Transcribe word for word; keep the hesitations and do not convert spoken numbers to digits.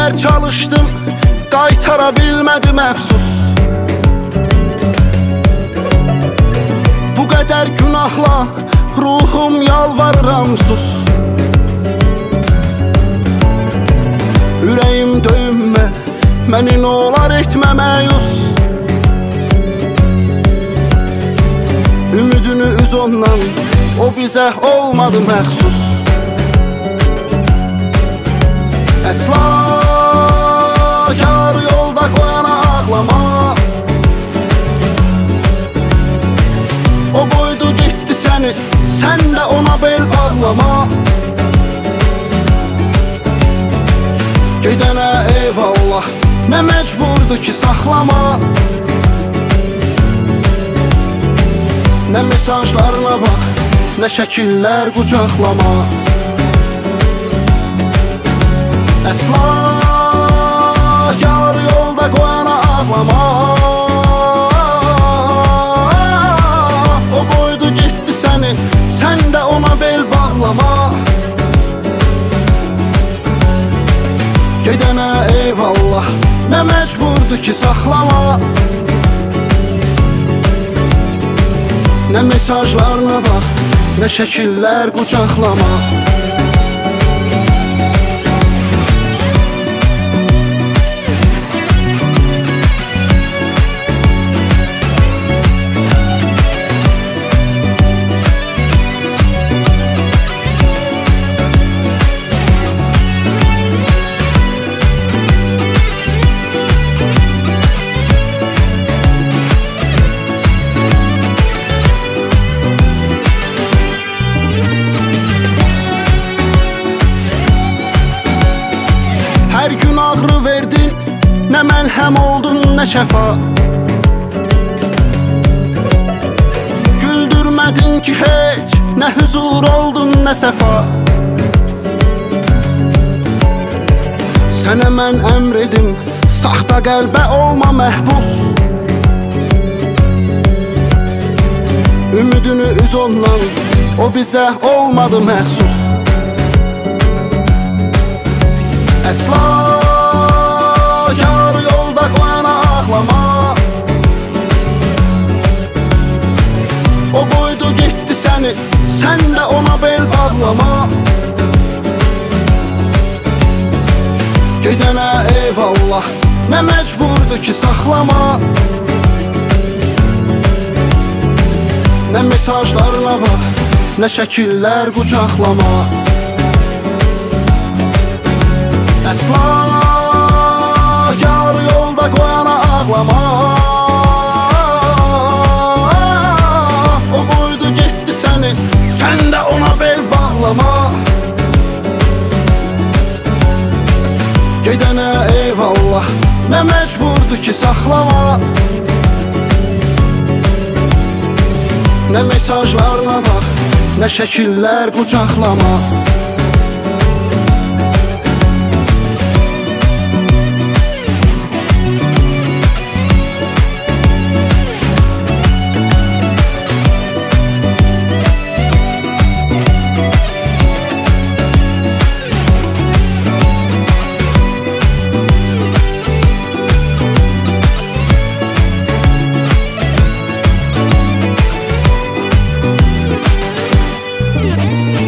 qədər çalışdım, qaytara bilmədim əfsus. Bu qədər günahla ruhum yalvarıram sus. Ürəyim döyünmə, məni nolar etmə məyus. Ümidini üz ondan, o bizə olmadı məxsus. Əsla yar yolda qoyana ağlama. O qoydu getdi səni, sən də ona bel bağlama. Gedənə eyvallah, nə məcburdur ki saxlama. Nə mesajlarına bax, nə şəkillər qucaqlama. Əsla yar yolda qoyana ağlama. O qoydu getdi səni, sən də ona bel bağlama. Gedənə eyvallah, nə məcburdur ki saxlama. Nə mesajlarına bax, nə şəkillər qucaqlama. Hər gün ağrı verdin, nə məlhəm oldun, nə şəfa. Güldürmədin ki heç, nə huzur oldun, nə səfa. Sənə mən əmr edim, saxta qəlbə olma məhbus. Ümidini üz ondan, o bizə olmadı məxsus. Əsla yar yolda qoyana ağlama. O qoydu getdi səni, sən də ona bel bağlama. Gedənə eyvallah, nə məcburdur ki saxlama. Nə mesajlarına bax, nə şəkillər qucaqlama. Əsla yar yolda qoyana ağlama. O qoydu getdi səni, sən də ona bel bağlama. Gedənə eyvallah, nə məcburdur ki saxlama. Nə mesajlarına bax, nə şəkillər qucaqlama. Yeah.